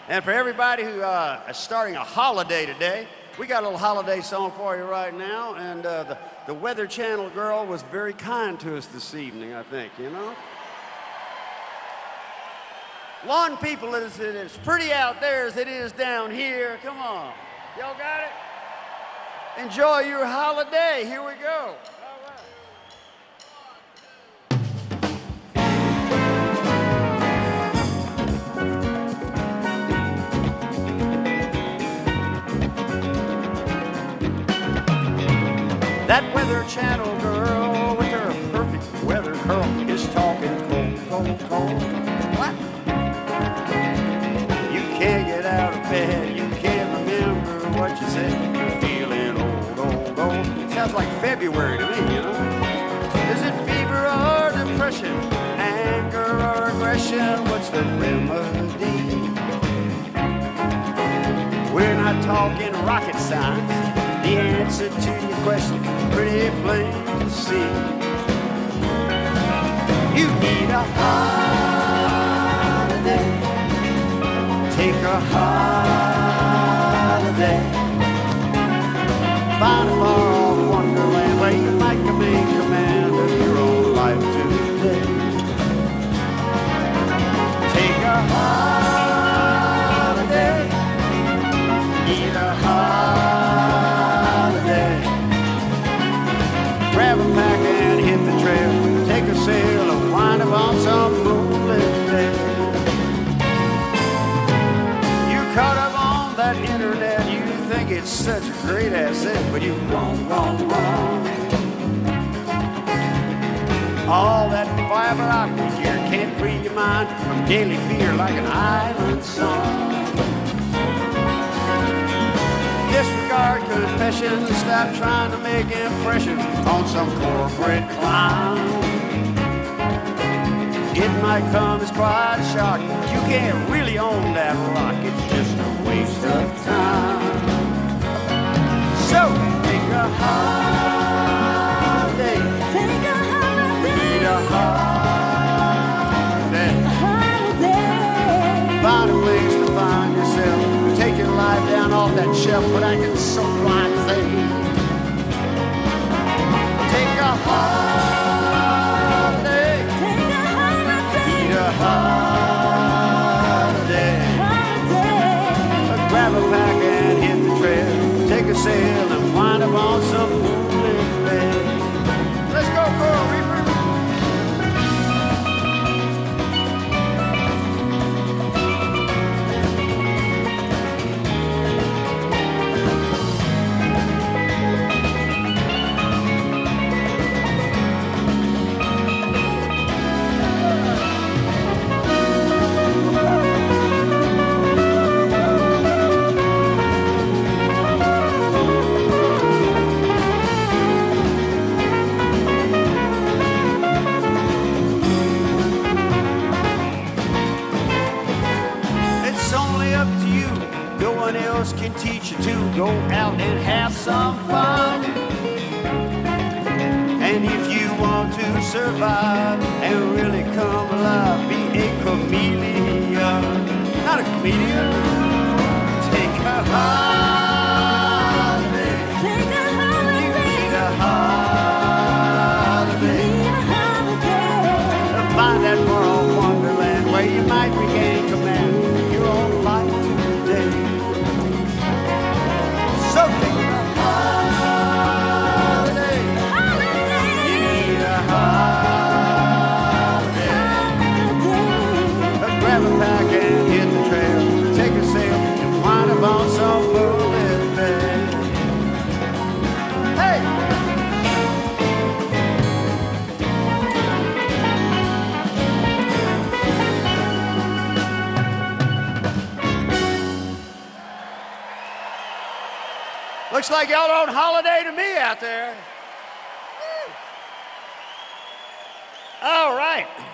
And for everybody who is starting a holiday today, we got a little holiday song for you right now. And the Weather Channel girl was very kind to us this evening, I think, you know? Lawn people, it's pretty out there as it is down here. Come on. Y'all got it? Enjoy your holiday. Here we go. That Weather Channel girl with her perfect weather curl is talking cold, cold, cold. What? You can't get out of bed, you can't remember what you said. You're feeling old, old, old. Sounds like February to me, you know? Is it fever or depression, anger or aggression? What's the remedy? We're not talking rocket science. The answer to your question is pretty plain to see. You need a holiday. Take a holiday. Find a far-off wonderland where you might command command of your own life today. Take a holiday. Need a holiday. Grab a pack and hit the trail. Take a sail and wind up on some moonlit day. You caught up on that internet. You think it's such a great asset, but you're wrong, wrong, wrong. All that fiber optic gear can't free your mind from daily fear like an island song. Disregard confessions, stop trying to make impressions on some corporate clown. It might come as quite a shock. You can't really own that rock, it's just a waste of time. So, take a holiday. Take a holiday. Need a holiday. Find a place to find yourself. Take your life down off that shelf, but I can so blind say. Take a holiday. Take a holiday. Need a holiday. Grab a pack and hit the trail. Take a sail and wind up on some moonlit bed. Let's go, Coral Reaper. Can teach you to go out and have some fun. And if you want to survive and really come alive, be a chameleon, not a comedian. Take a holiday. Take a holiday. You need a holiday. Find that far-off wonderland where you might regain command of your own life today. So take a holiday. You need a holiday. Grab a pack and hit the trail. Take a sail and wind up on some moonlit bed. Hey! Looks like y'all on holiday to me out there. Woo. All right.